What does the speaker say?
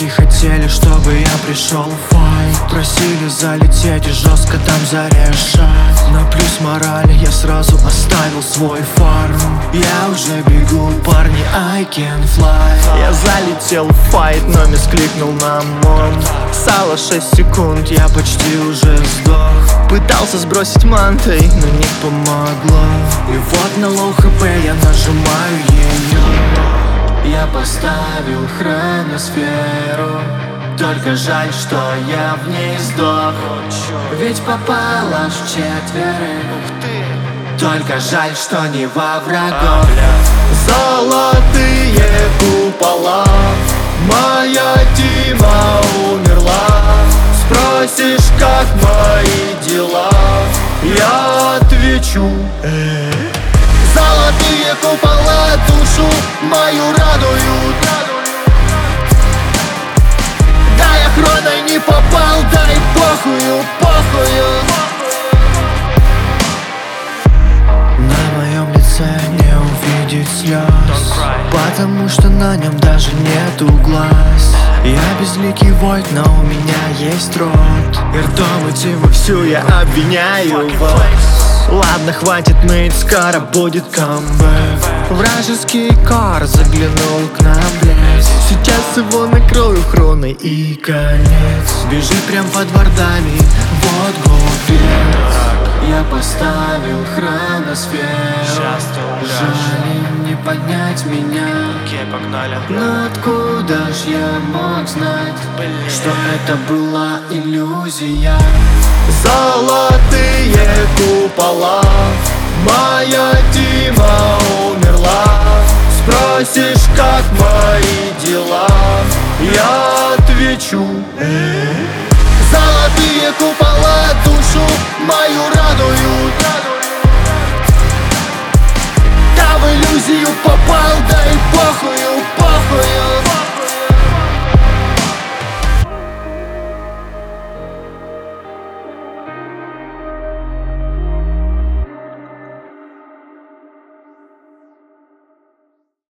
Девчонки хотели, чтобы я пришел в файт. Просили залететь и жестко там зарешать. На плюс морали я сразу оставил свой фарм. Я уже бегу, парни, I can fly. Я залетел в файт, но мискликнул на мон. Сало 6 секунд, я почти уже сдох. Пытался сбросить мантой, но не помогло. И вот на лоу хп я нажимаю ее. Я поставил хроносферу, только жаль, что я в ней сдох. Ведь попал аж в четверых. Только жаль, что не во врагов. Золотые купола, моя Дима умерла. Спросишь, как мои дела, я отвечу: золотые купола душу мою радуют. Да, я хроной не попал, дай похую, похую. На моем лице не увидеть слез, потому что на нем даже нету глаз. Я безликий войд, но у меня есть рот, и ртом идти вовсю я обвиняю вас. Ладно, хватит ныть, скоро будет камбэк. Вражеский кар заглянул к нам в лес. Сейчас его накрою хроной и конец. Бежит прям под вардами, вот глупец. Я поставил хроносферу. Жаль, им не поднять меня. Но откуда ж я мог знать, что это была иллюзия? Золотые купола, моя Дима умерла. Спросишь, как мои дела, я отвечу: золотые купола душу мою радуют. Да, в иллюзию попал, да и похую, похую.